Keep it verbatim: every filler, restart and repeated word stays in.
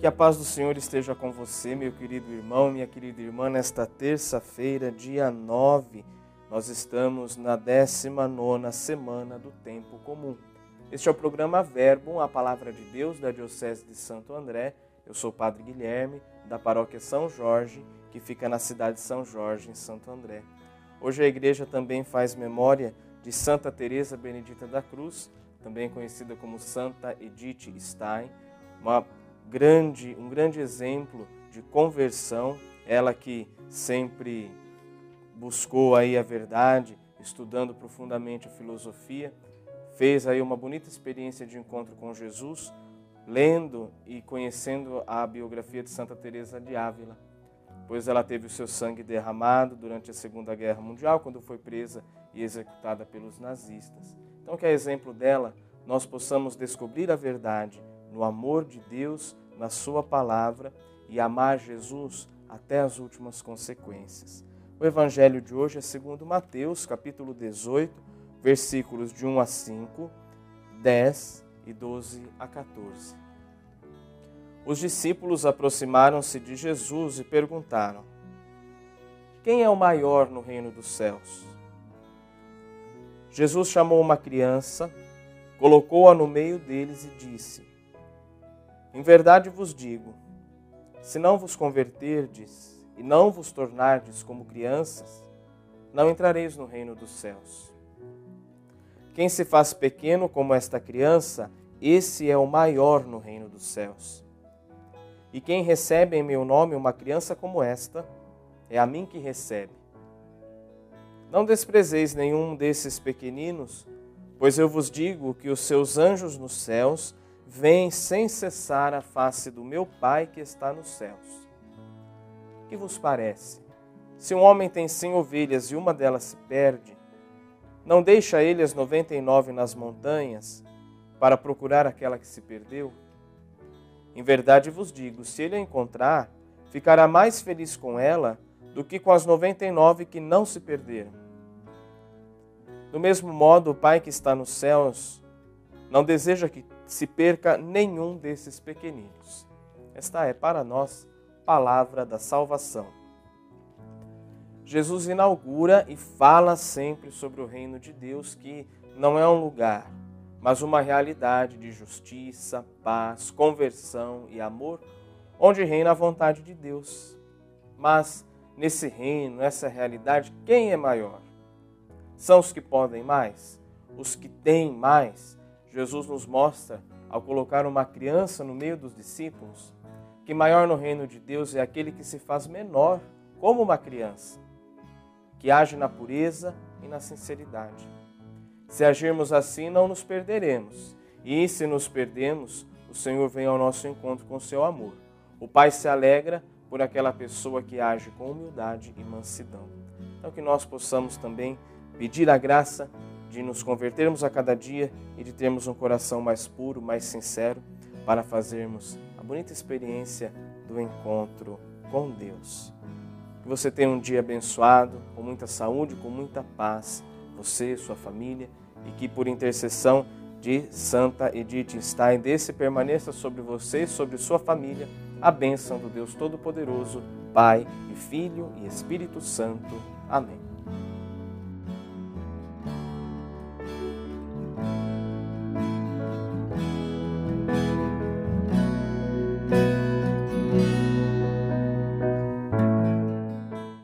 Que a paz do Senhor esteja com você, meu querido irmão, minha querida irmã. Nesta terça-feira, dia nove, nós estamos na décima nona semana do Tempo Comum. Este é o programa Verbo, a Palavra de Deus da Diocese de Santo André. Eu sou o Padre Guilherme, da Paróquia São Jorge, que fica na cidade de São Jorge, em Santo André. Hoje a igreja também faz memória de Santa Teresa Benedita da Cruz, também conhecida como Santa Edith Stein, uma grande, um grande exemplo de conversão, ela que sempre buscou aí a verdade, estudando profundamente a filosofia, fez aí uma bonita experiência de encontro com Jesus, lendo e conhecendo a biografia de Santa Teresa de Ávila, pois ela teve o seu sangue derramado durante a Segunda Guerra Mundial, quando foi presa e executada pelos nazistas. Então, que a exemplo dela, nós possamos descobrir a verdade no amor de Deus, na sua palavra, e amar Jesus até as últimas consequências. O evangelho de hoje é segundo Mateus, capítulo dezoito, versículos de um a cinco, dez e doze a quatorze. Os discípulos aproximaram-se de Jesus e perguntaram: quem é o maior no reino dos céus? Jesus chamou uma criança, colocou-a no meio deles e disse: em verdade vos digo, se não vos converterdes e não vos tornardes como crianças, não entrareis no reino dos céus. Quem se faz pequeno como esta criança, esse é o maior no reino dos céus. E quem recebe em meu nome uma criança como esta, é a mim que recebe. Não desprezeis nenhum desses pequeninos, pois eu vos digo que os seus anjos nos céus vêm sem cessar a face do meu Pai que está nos céus. Que vos parece? Se um homem tem cem ovelhas e uma delas se perde, não deixa ele as noventa e nove nas montanhas para procurar aquela que se perdeu? Em verdade vos digo, se ele a encontrar, ficará mais feliz com ela do que com as noventa e nove que não se perderam. Do mesmo modo, o Pai que está nos céus não deseja que se perca nenhum desses pequeninos. Esta é para nós palavra da salvação. Jesus inaugura e fala sempre sobre o reino de Deus, que não é um lugar, mas uma realidade de justiça, paz, conversão e amor, onde reina a vontade de Deus. Mas nesse reino, nessa realidade, quem é maior? São os que podem mais? Os que têm mais? Jesus nos mostra, ao colocar uma criança no meio dos discípulos, que maior no reino de Deus é aquele que se faz menor, como uma criança, que age na pureza e na sinceridade. Se agirmos assim, não nos perderemos. E se nos perdemos, o Senhor vem ao nosso encontro com seu amor. O Pai se alegra por aquela pessoa que age com humildade e mansidão. Então que nós possamos também pedir a graça de nos convertermos a cada dia e de termos um coração mais puro, mais sincero, para fazermos a bonita experiência do encontro com Deus. Que você tenha um dia abençoado, com muita saúde, com muita paz, você e sua família, e que por intercessão de Santa Edith Stein, desse permaneça sobre você e sobre sua família a bênção do Deus Todo-Poderoso, Pai e Filho e Espírito Santo. Amém.